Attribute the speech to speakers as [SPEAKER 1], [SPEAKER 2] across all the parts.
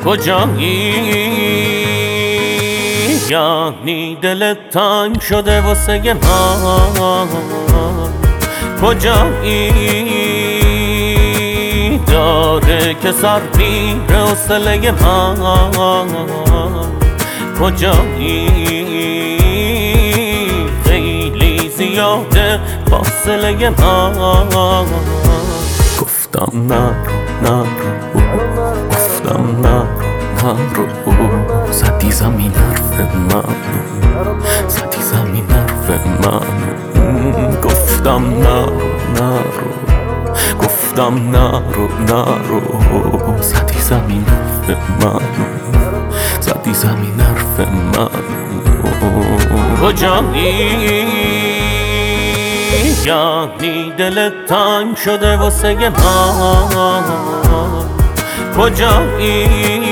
[SPEAKER 1] کجایی؟ یعنی دلت تنگ شده واسه من. کجایی؟ داره که سر میره حوصله من. کجایی؟ خیلی زیاده فاصله من. گفتم نرو گفتم نرو زدی زمین حرف من، زدی زمین حرف من. گفتم نرو گفتم نرو زدی زمین حرف من، زدی زمین حرف من. کجایی؟ یعنی دلت تنگ شده واسه من. کجایی؟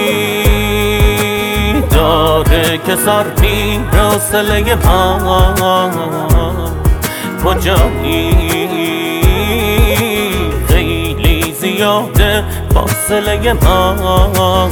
[SPEAKER 1] داره که سر میره حوصله من. کجایی؟ خیلی زیاده فاصله من.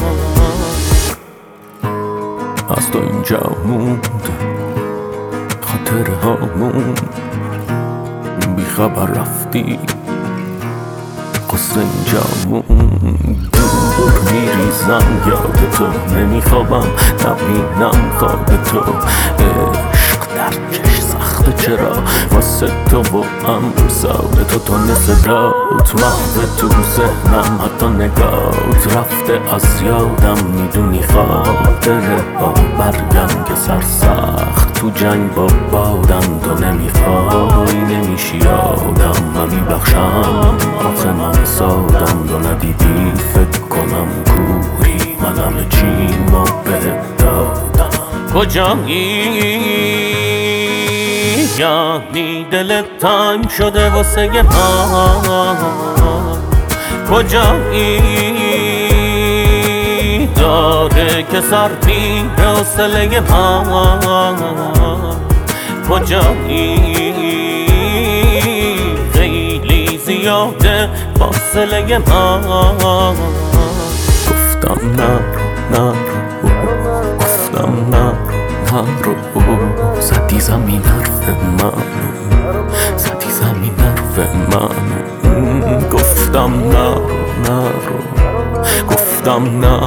[SPEAKER 1] از تو اینجا موند خاطره هامون، بی خبر رفتی قصه اینجا موند. دور میریزم یاد تو، نمیخوابم نبینم خواب تو. عشق درکش سخته چرا واسه تو و امثال تو. تن صدات محو تو ذهنم، حتی نگات رفته از یادم. میدونی خاطره ها برگم که سرسخت تو جنگ با بادم. تو نمیخوای نمیشی آدم، من میبخشم آخه من سادم. تو ندیدی فکر کنم کوری، من همه چیمو بهت دادم. کجایی؟ یعنی دلت تنگ شده واسه من. کجایی؟ داره که سر میره حوصله من. کجایی؟ خیلی زیاده فاصله من. گفتم نرو گفتم نرو زدی زمین حرف من، زدی زمین حرف من. گفتم نرو گفتم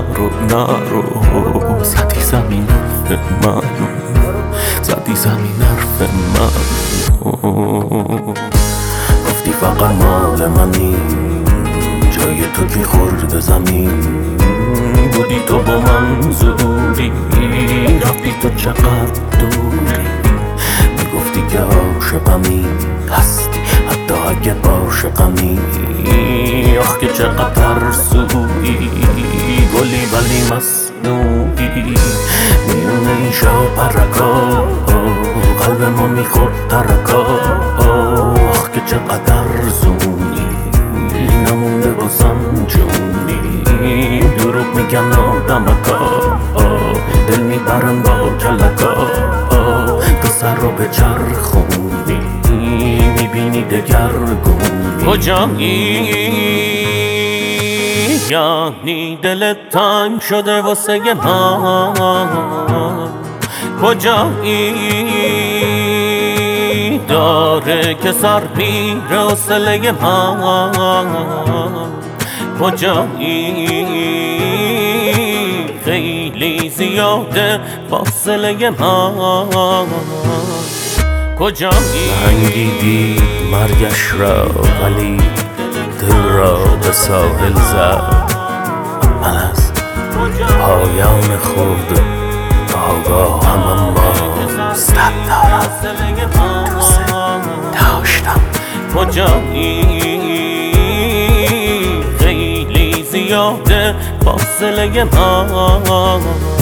[SPEAKER 1] نرو زدی زمین حرف من، زدی زمین حرف من. گفتی فقط مال منی، جای تو کی خورد زمین. بودی تو با من زوری، رفتی تو چقدر دوری. میگفتی که عاشقمی هستی حتی اگه عاشقمی. آخ که چقدر ترسویی، گلی ولی مصنوعی. میونه این شاپرکا قلب ما میخورد ترکا. آخ که چقدر زونی، نمونده بازم جونی. دروغ میگن آدمکا، دل میبرن با کلکا. تو سر رو به چرخونی، میبینی دگرگونی. کجایی؟ یعنی دلت تنگ شده واسه من. کجایی؟ داره که سر میره حوصله من. کجایی؟ خیلی زیاده فاصله من. کجایی؟
[SPEAKER 2] رنگیدی مرگش را ولی دل را به ساحل زد. من از پایان خود آگاهم، اما صد دارم دوست داشتم.
[SPEAKER 1] کجایی؟ خیلی زیاده فاصله من.